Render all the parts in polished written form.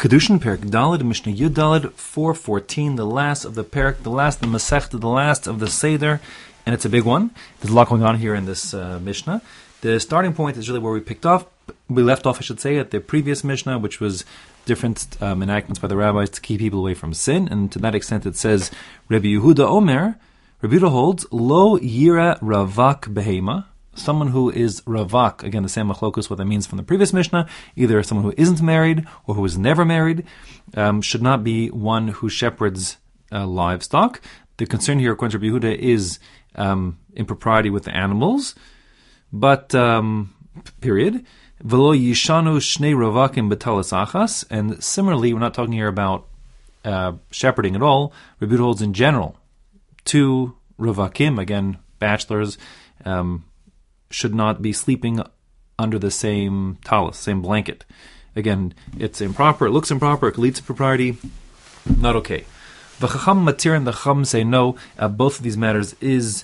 Kedushin, Perek Daled, Mishnah Yud Daled, 414, the last of the Perek, the last of the Masechta, the last of the Seder, and it's a big one. There's a lot going on here in this Mishnah. The starting point is really where we left off, I should say, at the previous Mishnah, which was different enactments by the rabbis to keep people away from sin, and to that extent it says, Rabbi Yehuda Omer, Rabbi Yehuda holds, Lo Yira Ravak Behema, someone who is ravak, again the same machlokus, what that means from the previous Mishnah, either someone who isn't married or who is never married, should not be one who shepherds livestock. The concern here, according to Rabbi Yehuda, is impropriety with the animals, but, period. V'lo yishanu shnei ravakim b'talas achas, and similarly, we're not talking here about shepherding at all. Rabbi Yehuda holds in general, two ravakim, again, bachelors, should not be sleeping under the same talis, same blanket. Again, it's improper, it looks improper, it leads to propriety, not okay. The Chacham Matir and the Chacham say no, both of these matters is,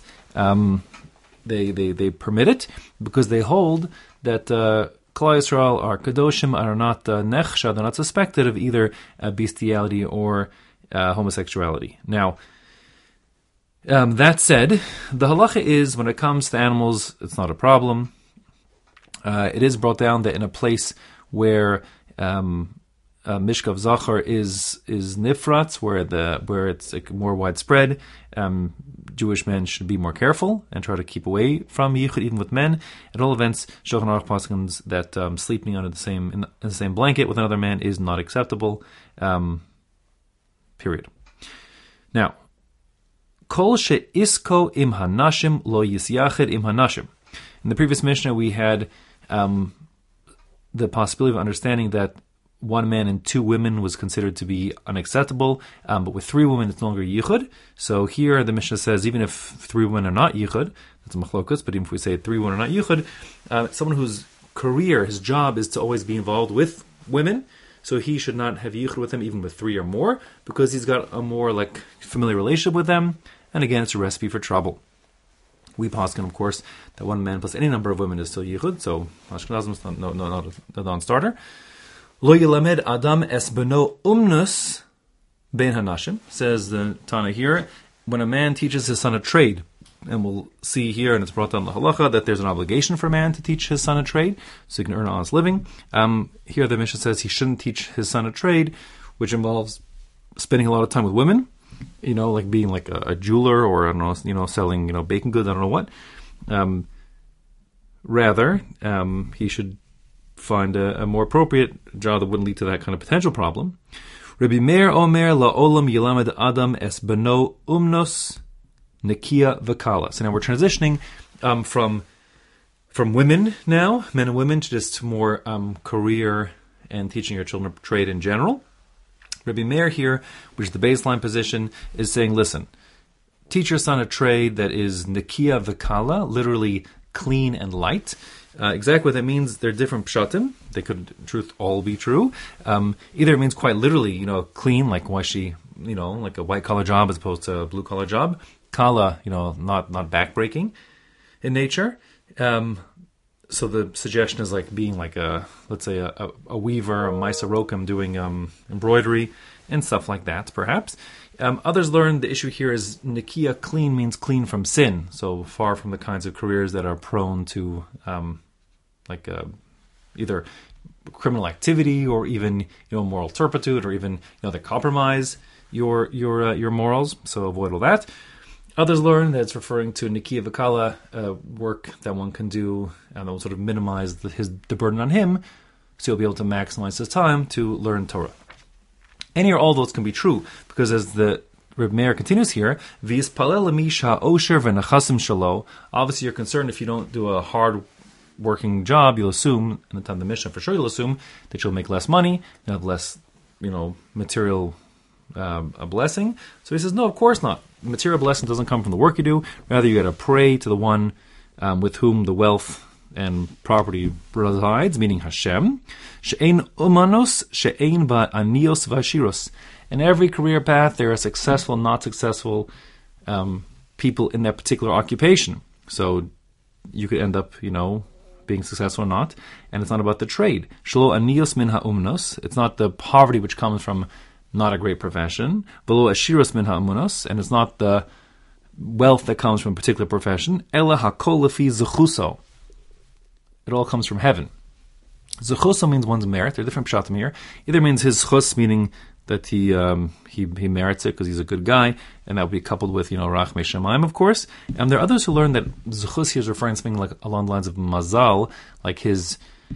they permit it, because they hold that Klal Yisrael are Kadoshim, are not Nechsha, they're not suspected of either bestiality or homosexuality. Now, that said, the halacha is, when it comes to animals, it's not a problem. It is brought down that in a place where mishkav zachar is nifratz, where it's more widespread, Jewish men should be more careful and try to keep away from yichud, even with men. At all events, Shulchan Aruch paskins that sleeping under in the same blanket with another man is not acceptable. Period. Now, Kol she'isko im hanashim lo yisyachid im hanashim. In the previous Mishnah, we had the possibility of understanding that one man and two women was considered to be unacceptable, but with three women, it's no longer yichud. So here, the Mishnah says, even if three women are not yichud, that's a machlokus, but even if we say three women are not yichud, someone whose career, his job is to always be involved with women, so he should not have yichud with them, even with three or more, because he's got a more familiar relationship with them. And again, it's a recipe for trouble. We poskin, of course, that one man plus any number of women is still yichud, so Ashkenazim is not a non-starter. Lo yilamed adam es beno umnus ben hanashim, says the Tana here, when a man teaches his son a trade, and we'll see here, and it's brought down the halacha, that there's an obligation for a man to teach his son a trade, so he can earn an honest living. Here the Mishnah says he shouldn't teach his son a trade, which involves spending a lot of time with women, like being like a jeweler, or I don't know, selling, baking goods, I don't know what. Rather, he should find a more appropriate job that wouldn't lead to that kind of potential problem. Rabbi Meir Omer la'olam yilamed adam es beno umnos nekia v'kala. So now we're transitioning from women now, men and women, to just more career and teaching your children trade in general. Rabbi Meir here, which is the baseline position, is saying, listen, teach your son a trade that is nekia v'kala, literally clean and light. Exactly what that means, they're different pshatim. They could, in truth, all be true. Either it means quite literally, clean, like washi, like a white-collar job as opposed to a blue-collar job. Kala, not backbreaking in nature. So the suggestion is like being like let's say a weaver, a Maisa Rokem doing embroidery and stuff like that, perhaps. Others learn the issue here is Nikia, clean, means clean from sin, so far from the kinds of careers that are prone to either criminal activity or even moral turpitude, or even that compromise your morals. So avoid all that. Others learn that it's referring to Nikia V'Kala, work that one can do, and that will sort of minimize the burden on him, so he'll be able to maximize his time to learn Torah. Any or all those can be true, because as the Reb Meir continues here, V'yispalel l'misha osher v'nechasim shalo. Obviously, you're concerned if you don't do a hard working job, you'll assume, in the time of the Mishnah, for sure you'll assume that you'll make less money, you'll have less, material a blessing. So he says, no, of course not. Material blessing doesn't come from the work you do. Rather, you got to pray to the one with whom the wealth and property resides, meaning Hashem. She'ein umanos, she'ein ba anios v'ashiros. In every career path, there are successful, not successful people in that particular occupation. So you could end up, being successful or not, and it's not about the trade. Shelo anios min ha'umnos. It's not the poverty which comes from not a great profession. Velo ashiros min ha'umunos, and it's not the wealth that comes from a particular profession. Ela hakol lefi zechuso. It all comes from heaven. Zechuso means one's merit. There are different pshatim here. Either means his chus, meaning that he merits it because he's a good guy, and that would be coupled with, rachmei shamayim, of course. And there are others who learn that zechus here is referring to something like along the lines of mazal, like his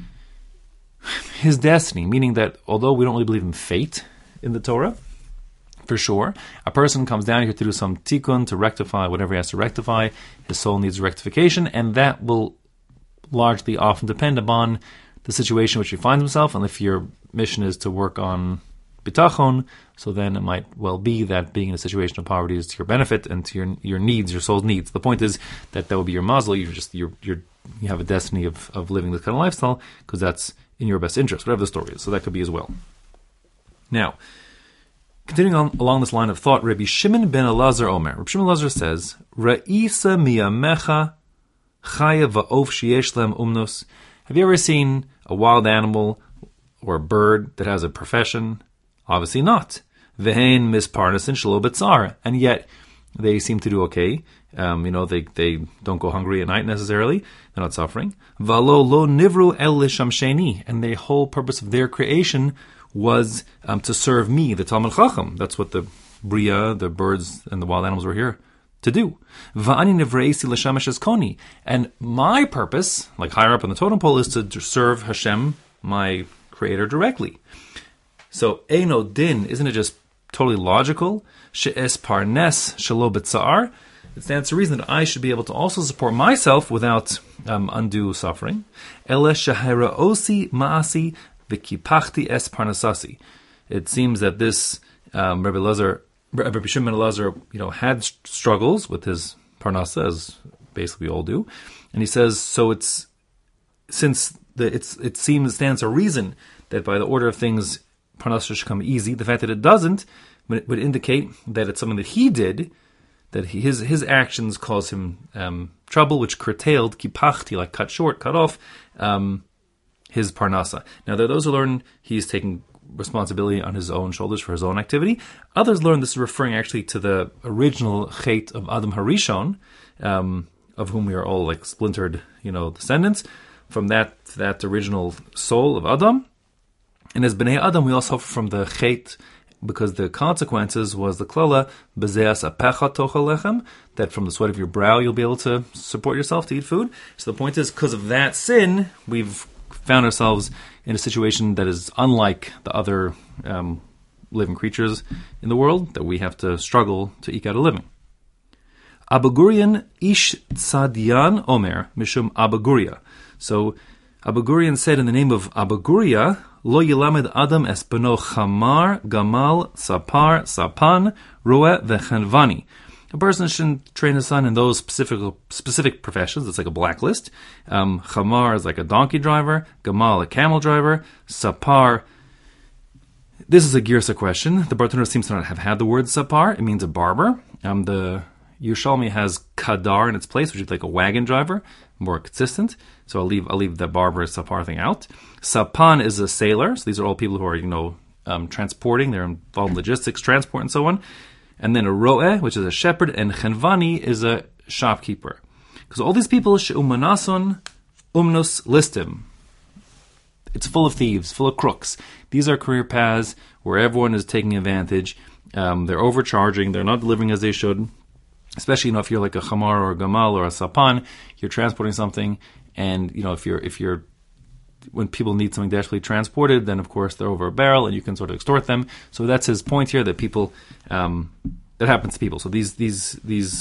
destiny, meaning that although we don't really believe in fate in the Torah, for sure, a person comes down here to do some tikkun, to rectify whatever he has to rectify. His soul needs rectification, and that will largely often depend upon the situation in which he finds himself. And if your mission is to work on bitachon, so then it might well be that being in a situation of poverty is to your benefit and to your needs, your soul's needs. The point is that will be your mazel. You have a destiny of living this kind of lifestyle because that's in your best interest, whatever the story is. So that could be as well. Now, continuing on along this line of thought, Rabbi Shimon ben Elazar Omer. Rabbi Shimon ben Elazar says, "Ra'isa miyamecha chaya va'of sheyesh lem umnos." Have you ever seen a wild animal or a bird that has a profession? Obviously not. Vehein misparnasin shelo b'tzar, and yet they seem to do okay. They don't go hungry at night necessarily. They're not suffering. Valo lo nivru el lishamsheni, and the whole purpose of their creation was to serve me, the Talmud Chacham. That's what the Bria, the birds and the wild animals were here to do. Va'ani nivreisi l'shamesh eskoni, and my purpose, like higher up on the totem pole, is to serve Hashem, my Creator, directly. So, Eino Din, isn't it just totally logical? She'es parnes shelo b'tzar. It stands to reason that I should be able to also support myself without undue suffering. Ele shahera osi maasi v'kipachti es parnasasi. It seems that this Rabbi Shimon ben Elazar, had struggles with his parnasa, as basically we all do, and he says so. It stands to reason that by the order of things, parnasa should come easy. The fact that it doesn't would indicate that it's something that he did, that his actions caused him trouble, which curtailed, kipachti, like cut short, cut off, his parnasa. Now, there are those who learn he's taking responsibility on his own shoulders for his own activity. Others learn this is referring actually to the original chait of Adam Harishon, of whom we are all like splintered, descendants, from that original soul of Adam. And as Bnei Adam, we also suffer from the chait, because the consequences was the klala, b'zeas apecha tochel lechem, that from the sweat of your brow you'll be able to support yourself to eat food. So the point is, because of that sin, we've found ourselves in a situation that is unlike the other living creatures in the world, that we have to struggle to eke out a living. Abagurian ish tzadian omer mishum Abaguria. So Abagurian said in the name of Abaguria, Lo yilamed Adam es beno chamar, gamal, sapar, sapan, roeh, vechenvani. A person shouldn't train his son in those specific professions. It's like a blacklist. Chamar is like a donkey driver, gamal a camel driver, sapar. This is a girsa question. The Bartanura seems to not have had the word sapar. It means a barber. The Yerushalmi has kadar in its place, which is like a wagon driver, more consistent. So I'll leave the barber sapar thing out. Sapan is a sailor. So these are all people who are transporting. They're involved in logistics, transport, and so on. And then a roeh, which is a shepherd, and chenvani is a shopkeeper. Because all these people, she'umanason umnos listim. It's full of thieves, full of crooks. These are career paths where everyone is taking advantage. They're overcharging. They're not delivering as they should. Especially, if you're like a chamar or a gamal or a sapan, you're transporting something, and if you're when people need something desperately transported, then of course they're over a barrel, and you can sort of extort them. So that's his point here, that people that happens to people. So these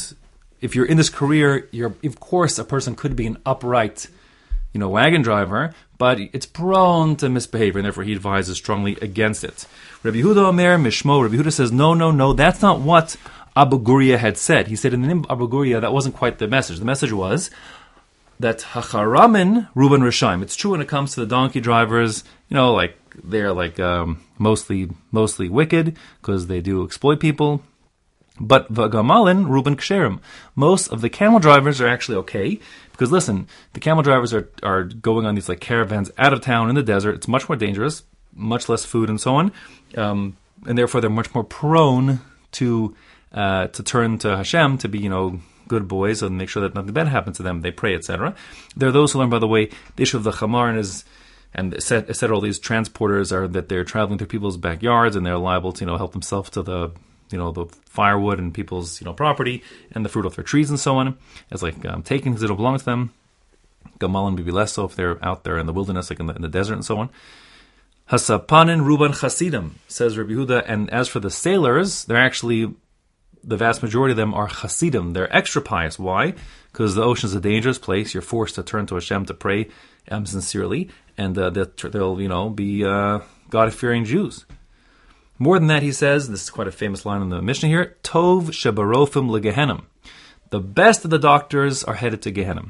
if you're in this career, of course a person could be an upright, wagon driver, but it's prone to misbehavior, and therefore he advises strongly against it. Rabbi Yehuda Omer Mishmo. Rabbi Yehuda says, no, that's not what Abaguria had said. He said in the name of Abaguria, that wasn't quite the message. The message was that Hacharamin Ruben Rishaim. It's true when it comes to the donkey drivers, they're mostly wicked because they do exploit people. But v'gamalin ruben ksherim. Most of the camel drivers are actually okay, because listen, the camel drivers are going on these like caravans out of town in the desert. It's much more dangerous, much less food and so on, and therefore they're much more prone to turn to Hashem, to be good boys and make sure that nothing bad happens to them. They pray, etc. There are those who learn, by the way, the issue of the chamar and said all these transporters are that they're traveling through people's backyards and they're liable to help themselves to the firewood and people's property and the fruit off their trees and so on. It's like taking things that don't belong to them. Gamalin would be less so if they're out there in the wilderness, like in the desert and so on. Hasapanin ruban chasidim, says Rabbi Yehuda, and as for the sailors, they're actually, the vast majority of them are chasidim. They're extra pious. Why? Because the ocean is a dangerous place. You're forced to turn to Hashem to pray sincerely, and they'll be God-fearing Jews. More than that, he says, this is quite a famous line in the Mishnah here, Tov shebarofim legehenim. The best of the doctors are headed to Gehenim.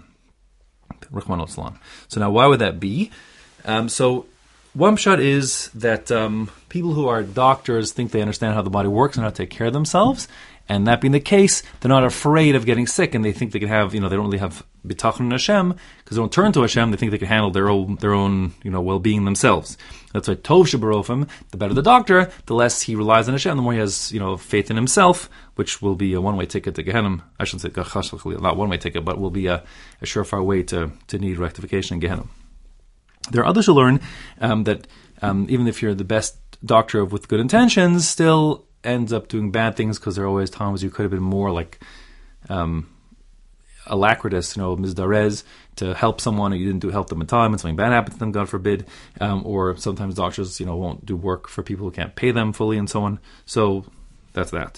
So now, why would that be? So one shot is that people who are doctors think they understand how the body works and how to take care of themselves. And that being the case, they're not afraid of getting sick, and they think they can have, they don't really have bitachon in Hashem, because they don't turn to Hashem. They think they can handle their own well-being themselves. That's why Tov shebarofim, the better the doctor, the less he relies on Hashem, the more he has, faith in himself, which will be a one-way ticket to Gehenim. I shouldn't say not one-way ticket, but will be a surefire way to need rectification in Gehenim. There are others who learn that even if you're the best doctor with good intentions, still ends up doing bad things, because there are always times you could have been more like alacritous, mizdarez, to help someone, and you didn't help them in time, and something bad happens to them, God forbid. Or sometimes doctors, won't do work for people who can't pay them fully, and so on. So that's that.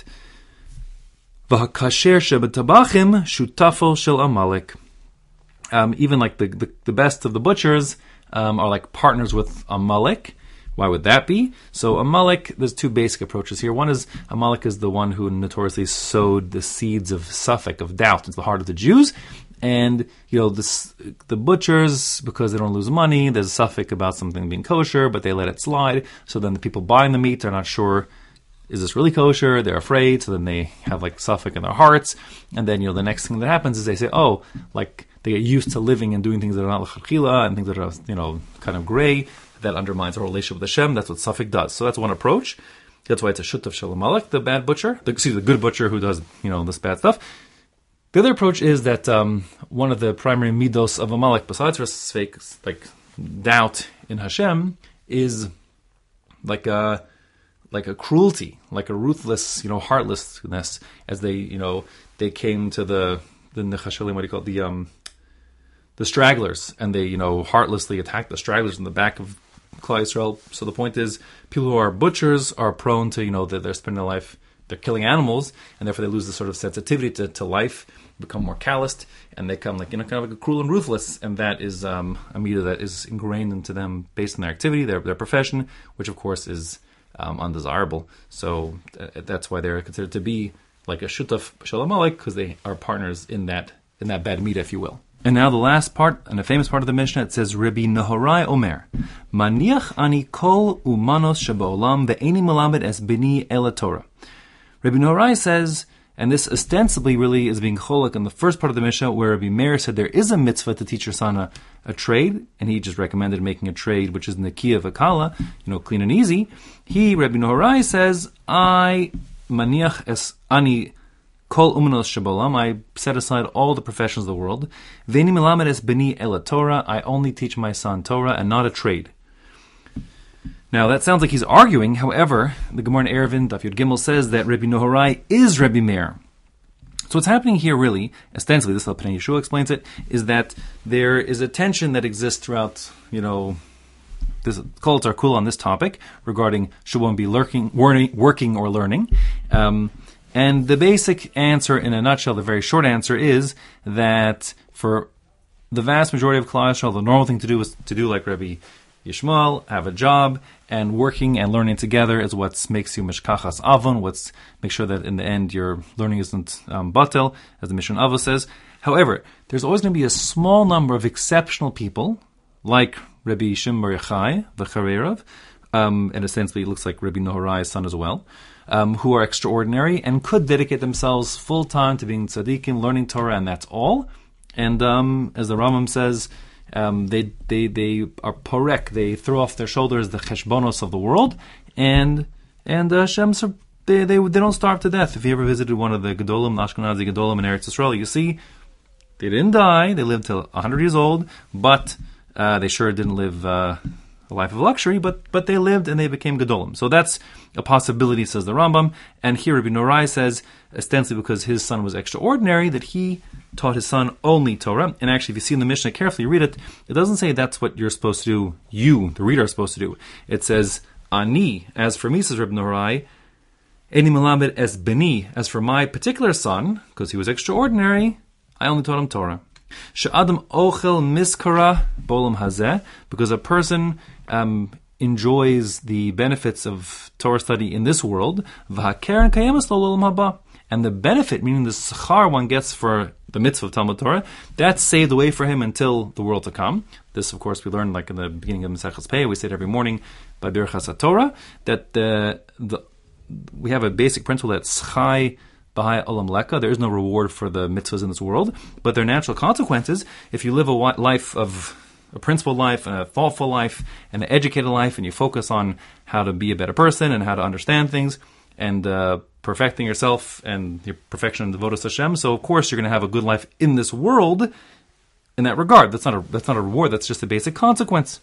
V'hakasher shebetabachim shutafo shel Amalek. Even like the best of the butchers are like partners with Amalek. Why would that be? So Amalek, there's two basic approaches here. One is, Amalek is the one who notoriously sowed the seeds of suffix, of doubt, into the heart of the Jews. And, the butchers, because they don't lose money, there's a suffix about something being kosher, but they let it slide. So then the people buying the meat are not sure, is this really kosher? They're afraid. So then they have like suffix in their hearts. And then, the next thing that happens is they say, they get used to living and doing things that are not l'chachila and things that are, kind of gray. That undermines our relationship with Hashem. That's what suffix does. So that's one approach. That's why it's a shutaf shel Amalek, the bad butcher. The good butcher who does, this bad stuff. The other approach is that one of the primary midos of Amalek, besides fake, like doubt in Hashem, is like a cruelty, like a ruthless, heartlessness, as they came to the nechashalim, what do you call it, the stragglers, and they, heartlessly attacked the stragglers in the back of Klal Yisrael. So the point is, people who are butchers are prone to, that they're spending their life, they're killing animals, and therefore they lose the sort of sensitivity to life, become more calloused, and they become like, kind of like a cruel and ruthless, and that is a midah that is ingrained into them based on their activity, their profession, which of course is undesirable. So that's why they're considered to be like a shutaf shel Amalek, because they are partners in that bad midah, if you will. And now the last part, and a famous part of the Mishnah, it says, Rabbi Nehorai Omer, Maniach ani kol umanos sheba'olam ve'eni melamed es bini ela Torah. Rabbi Nehorai says, and this ostensibly really is being cholak in the first part of the Mishnah, where Rabbi Meir said there is a mitzvah to teach your son a trade, and he just recommended making a trade which is Nekiya V'Kala, clean and easy. Rabbi Nehorai says, I maniach es ani Kol umanos shabolam, I set aside all the professions of the world. Veni melamed es beni ela Torah, I only teach my son Torah and not a trade. Now that sounds like he's arguing. However, the Gemara in Eruvin, Daf Yud Gimel, says that Rabbi Nehorai is Rabbi Meir. So what's happening here really, ostensibly, this is how Pnei Yeshua explains it, is that there is a tension that exists throughout, this Kol Tzar on this topic regarding should one be working or learning. And the basic answer, in a nutshell, the very short answer is that for the vast majority of Klal Yisrael, the normal thing to do is to do like Rabbi Yishmael, have a job, and working and learning together is what makes you mishkachas avon, make sure that in the end your learning isn't batel, as the Mishnah Avos says. However, there's always going to be a small number of exceptional people, like Rabbi Shimon Bar Yochai, the Charei Rav, and essentially it looks like Rabbi Noharai's son as well, who are extraordinary and could dedicate themselves full-time to being tzaddikim, learning Torah, and that's all. And as the Rambam says, they are porek, they throw off their shoulders the cheshbonos of the world, and Hashem, they don't starve to death. If you ever visited one of the Gedolim, Ashkenazi Gedolim in Eretz Yisrael, you see they didn't die, they lived till 100 years old, but they sure didn't live a life of luxury, but they lived and they became Gedolim. So that's a possibility, says the Rambam. And here Rabbi Norai says, ostensibly because his son was extraordinary, that he taught his son only Torah. And actually, if you see in the Mishnah carefully, read it, it doesn't say that's what you're supposed to do, you, the reader, are supposed to do. It says, Ani, as for me, says Rabbi Norai, Eni Melamed es Beni, as for my particular son, because he was extraordinary, I only taught him Torah. She'adam ochel miskara bolam hazeh, because a person enjoys the benefits of Torah study in this world, v'hakeren kayemas lo l'olam haba, and the benefit, meaning the schar one gets for the mitzvah of Talmud Torah, that's saved away for him until the world to come. This, of course, we learned like in the beginning of Maseches Pei, we say it every morning by Birchas HaTorah, that we have a basic principle that schai b'hai olam leka, there is no reward for the mitzvahs in this world, but their natural consequences, if you live a life of a principled life, and a thoughtful life, and an educated life, and you focus on how to be a better person, and how to understand things, and perfecting yourself, and your perfection in devoted to Hashem, so of course you're going to have a good life in this world, in that regard. That's not a reward, that's just a basic consequence.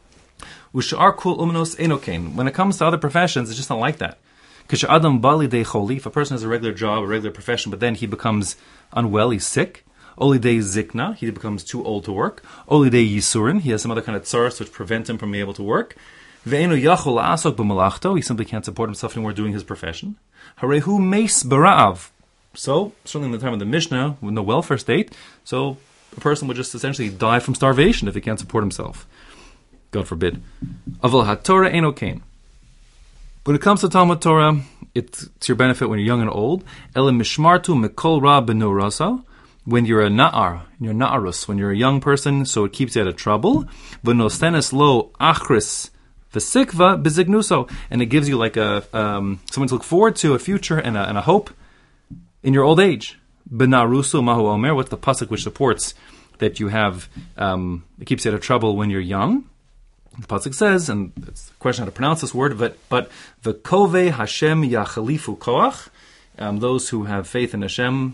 Ushar kul umnos enokain. When it comes to other professions, it's just not like that. Adam bali de choli, if a person has a regular job, a regular profession, but then he becomes unwell, he's sick. Oli de zikna, he becomes too old to work. Oli de yisurin, he has some other kind of tsaras which prevent him from being able to work. Ve'enu yachol asok b'malachto, he simply can't support himself anymore doing his profession. Harehu meis b'ra'av. So, certainly in the time of the Mishnah, with no welfare state, so a person would just essentially die from starvation if he can't support himself. God forbid. Aval haTorah eno kain. When it comes to Talmud Torah, it's to your benefit when you're young and old. Ele mishmartu mikol ra b'nurasa. When you're a na'ar, you're na'arus, when you're a young person, so it keeps you out of trouble. V'nostenes lo achris v'sikva b'zignuso. And it gives you like a something to look forward to, a future and a hope in your old age. B'narusu mahu omer. What's the pasuk which supports that you have, it keeps you out of trouble when you're young? The pasuk says, and it's a question how to pronounce this word, but v'kovei Hashem yachalifu koach. Those who have faith in Hashem,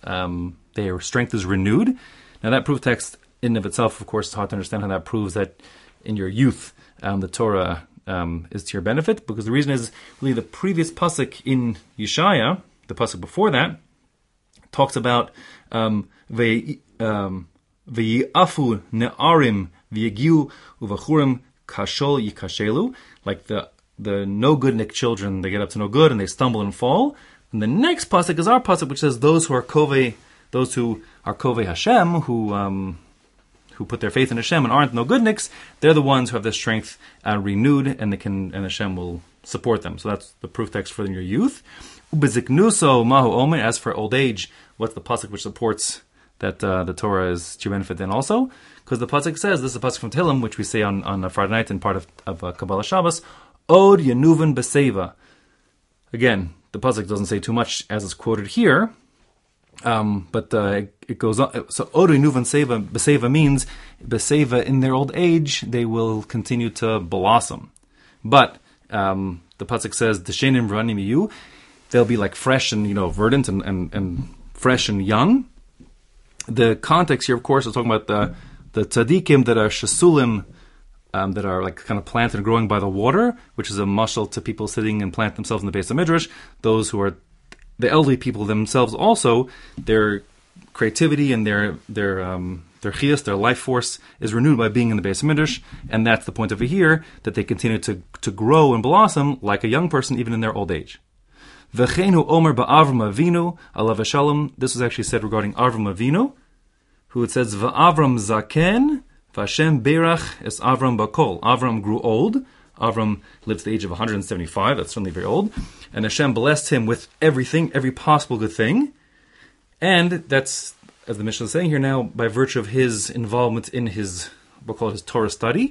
their strength is renewed. Now that proof text in and of itself, of course, is hard to understand how that proves that in your youth the Torah is to your benefit, because the reason is really the previous pasuk in Yeshaya, the pasuk before that, talks about v'yi'afu ne'arim v'yagiu uvachurim kashol yikashelu, like the no goodnik children, they get up to no good and they stumble and fall. And the next pasuk is our pasuk, which says those who are kovei Hashem, who put their faith in Hashem and aren't no goodniks, they're the ones who have their strength renewed, and Hashem will support them. So that's the proof text for your youth. Ubeziknuso mahu omer. As for old age, what's the pasuk which supports that the Torah is to your benefit then also? Because the pasuk says, this is a pasuk from Tehillim, which we say on a Friday night and part of Kabbalah Shabbos, Od Yenuven Beseva. Again, the pasuk doesn't say too much as is quoted here, but it goes on. So Od Yenuven Beseva means Beseva, in their old age they will continue to blossom. But the pasuk says Deshenim V'ranim Yiyu, they'll be like fresh and verdant and fresh and young. The context here, of course, is talking about the tzaddikim that are shasulim, that are like kind of planted and growing by the water, which is a mashal to people sitting and plant themselves in the Beis HaMidrash. Those who are the elderly people themselves also, their creativity and their chiyas, their life force, is renewed by being in the Beis HaMidrash, and that's the point over here, that they continue to grow and blossom like a young person even in their old age. V'cheinu omer ba'Avram Avinu alav shalom. This was actually said regarding Avram Avinu, who it says v'Avram zaken v'Hashem berach es Avram bakol. Avram grew old. Avram lived to the age of 175. That's certainly very old. And Hashem blessed him with everything, every possible good thing. And that's, as the Mishnah is saying here now, by virtue of his involvement in his, we'll call it his Torah study.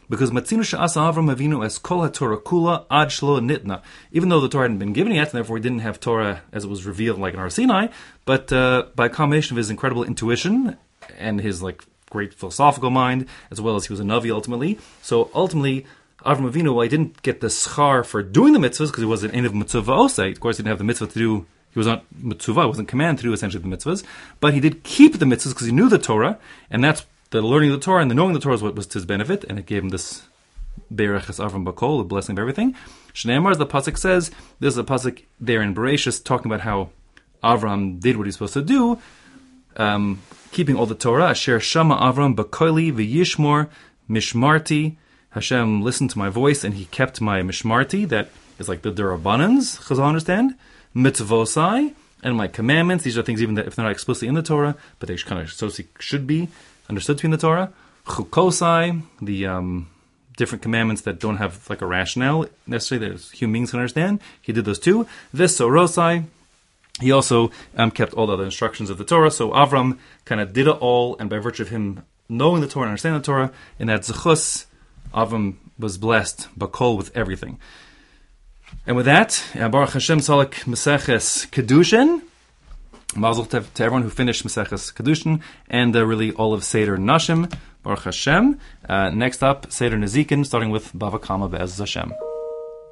because Matzinu she'asa Avram Avinu es kol haTorah kula ad shlo nitna. Even though the Torah hadn't been given yet, and therefore he didn't have Torah as it was revealed like in Har Sinai, but by a combination of his incredible intuition and his great philosophical mind, as well as he was a Navi ultimately. So ultimately, Avram Avinu, he didn't get the schar for doing the mitzvahs because he was an ein of mitzvah osei. Of course, he didn't have the mitzvah to do. He was not mitzvah, wasn't commanded to do essentially the mitzvahs, but he did keep the mitzvahs because he knew the Torah, and that's the learning of the Torah and the knowing the Torah is what was to his benefit, and it gave him this Be'erachas Avram Bakol, the blessing of everything. Shneimar, as the pasuk says, there's a pasuk there in Bereshis talking about how Avram did what he's supposed to do, keeping all the Torah. Asher Shama Avram Bakoili v'yishmor mishmarti. Hashem listened to my voice and he kept my mishmarti. That is like the Durabanans, Chazal understand. Mitzvosai, and my commandments. These are things even that if they're not explicitly in the Torah, but they kind of should be understood to be in the Torah. Chukosai, the different commandments that don't have a rationale necessarily that human beings can understand. He did those too. Visorosai, he also kept all the other instructions of the Torah. So Avram kind of did it all, and by virtue of him knowing the Torah and understanding the Torah, in that zechus, Avram was blessed, bakol, with everything. And with that, Baruch Hashem Salak Meseches Kedushin. Mazel tov to everyone who finished Meseches Kedushin, and really all of Seder Nashim. Baruch Hashem. Next up, Seder Nezikin, starting with Bava Kama Be'ez Hashem.